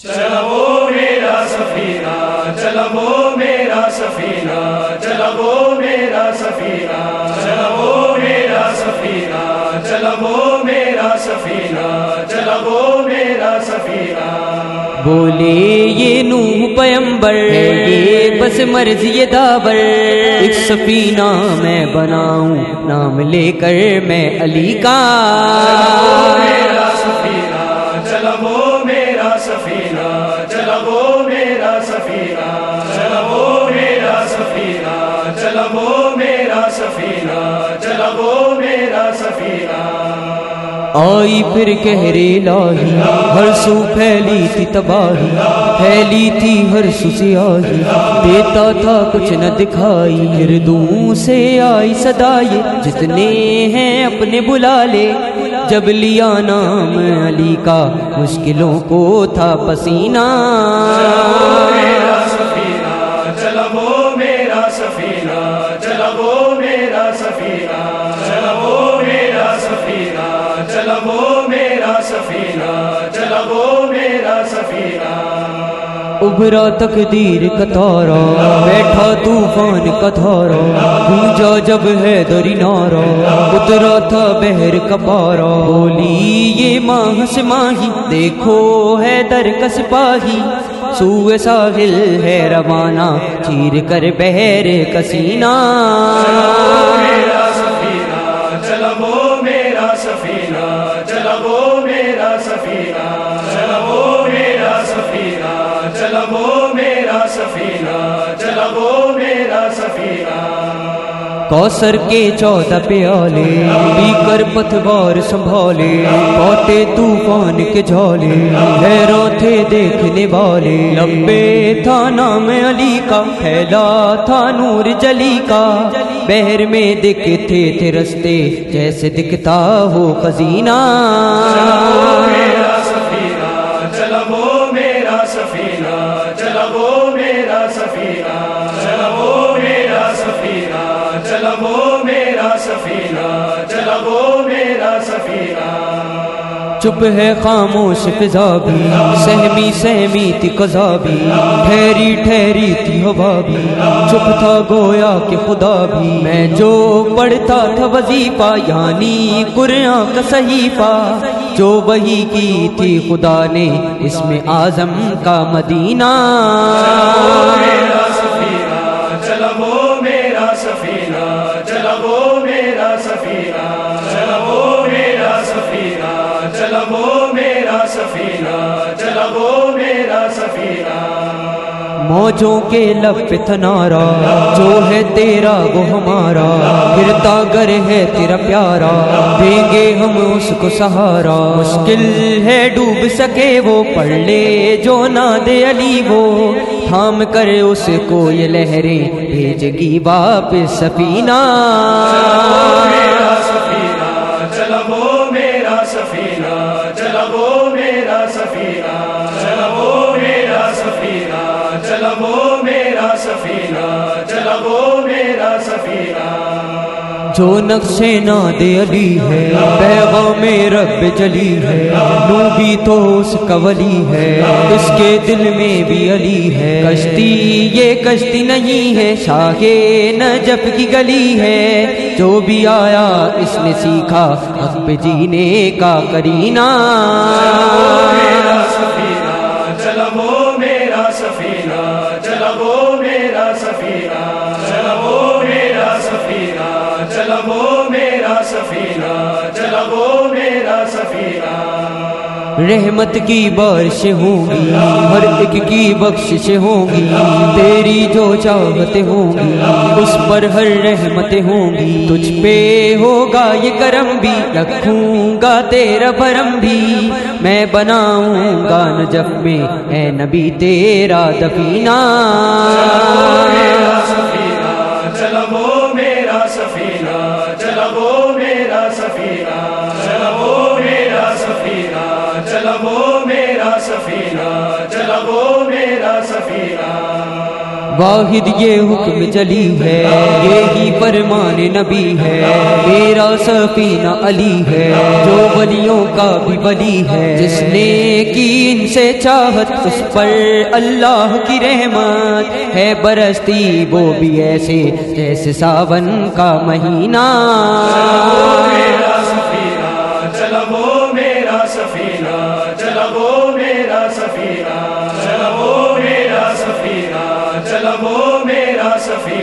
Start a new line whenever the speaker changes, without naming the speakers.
چلا وہ میرا سفینہ، چلا وہ میرا سفینہ، چلا وہ میرا سفینہ، چلا وہ میرا سفینہ، چلا وہ میرا سفینہ، چلا وہ میرا سفینہ۔
بولے یہ نوح پیمبر ہے یہ بس مرضی دابر، ایک سفینہ میں بناؤں نام لے کر میں علی کا۔
میرا سفینہ، چلا وہ میرا سفینہ، چلا وہ میرا سفینہ، چلا وہ میرا سفینہ، چلا وہ میرا سفینہ، چلا وہ میرا سفینہ۔
آئی پھر کہر الہی ہر سو پھیلی تھی تباہی، پھیلی تھی ہر سو سیاہی، دیتا تھا کچھ نہ دکھائی، گردوں سے آئی صدائے جتنے ہیں اپنے بلا لے، جب لیا نام علی کا مشکلوں کو تھا پسینہ۔
میرا سفینہ، چلا وہ میرا سفینہ، چلا وہ میرا سفینہ، چلا وہ میرا سفینہ، چلا وہ میرا سفینہ، چلا وہ میرا سفینہ۔
ابھرا تقدیر کا تارا، بیٹھا طوفان کا دھارا، گونجا جب حیدری نعرہ، اترا تھا بحر کا پارا، بولی یہ ماہ سے ماہی دیکھو حیدر کا سپاہی، سوئے ساحل ہے روانہ چیر کر بحر کا سینہ۔
میرا سفینہ، چلا وہ میرا سفینہ، چلا وہ میرا سفینہ، چلا وہ میرا سفینہ، چلا وہ میرا سفینہ، چلا وہ میرا سفینہ۔
کوثر کے 14 پیالے پی کر پتوار سنبھالے، پوتے طوفان کے جھالے حیران تھے دیکھنے والے، لمبے تھا نام علی کا پھیلا تھا نور جلی کا، بحر میں دکھتے تھے رستے جیسے دکھتا ہو خزینہ۔
میرا سفینہ، چلا وہ میرا سفینہ، چلا وہ میرا سفینہ، چلا وہ میرا سفینہ، چلا وہ میرا سفینہ، چلا وہ میرا سفینہ۔
چپ ہے خاموش فضا بھی، سہمی سہمی تھی قضا بھی، ٹھہری ٹھہری تھی ہوا بھی، چپ تھا گویا کہ خدا بھی، میں جو پڑھتا تھا وظیفہ یعنی قرآن کا صحیفہ، جو وحی کی تھی خدا نے اس میں اعظم کا مدینہ۔
میرا سفینہ، چلا وہ میرا سفینہ، چلا وہ میرا سفینہ، چلا وہ میرا سفینہ، چلا وہ میرا سفینہ، چلا وہ میرا سفینہ۔
موجوں کے لب پہ تھا نعرہ، جو ہے تیرا وہ ہمارا، گرتا گر ہے تیرا پیارا، دیں گے ہم اس کو سہارا، مشکل ہے ڈوب سکے وہ، پڑھ لے جو نہ دے علی وہ، تھام کر اس کو یہ لہریں بھیج گی واپس سفینہ۔
میرا سفینہ، چلا وہ میرا سفینہ، چلا وہ میرا سفینہ، چلا وہ میرا سفینہ، چلا وہ میرا سفینہ، چلا وہ میرا سفینہ۔
جو نقش ناد علی ہے پیغام رب جلی ہے، نو بھی تو اس کا ولی ہے، اس کے دل میں بھی علی ہے، کشتی یہ کشتی نہیں ہے شاہ نجف کی گلی ہے، جو بھی آیا اس نے سیکھا حق پہ جینے کا کرینہ۔
میرا سفینہ، چلا وہ میرا سفینہ، چلا وہ میرا سفینہ، چلا وہ میرا سفینہ، چلا وہ میرا سفینہ، چلا وہ میرا سفینہ۔
رحمت کی بارشیں ہوں گی، ہر ایک کی بخششیں ہوں گی، تیری جو چاہتیں ہوں گی اس پر ہر رحمتیں ہوں گی، تجھ پہ ہوگا یہ کرم بھی، رکھوں گا تیرا بھرم بھی، میں بناؤں گا نجف میں اے نبی تیرا دفینہ۔
میرا سفینہ، چلا وہ میرا سفینہ، چلا وہ میرا سفینہ، چلا وہ میرا سفینہ، چلا وہ میرا سفینہ، چلا وہ میرا سفینہ۔
واحد یہ حکم جلی ہے، یہی فرمان نبی ہے، میرا سفینہ علی ہے جو ولیوں کا بھی ولی ہے، جس نے کی ان سے چاہت اس پر اللہ کی رحمت ہے برستی، وہ بھی ایسے جیسے ساون کا مہینہ۔
میرا سفینہ چلا وہ میرا سفینہ، چلا وہ میرا سفینہ، چلا وہ میرا سفینہ، چلا وہ میرا سفینہ۔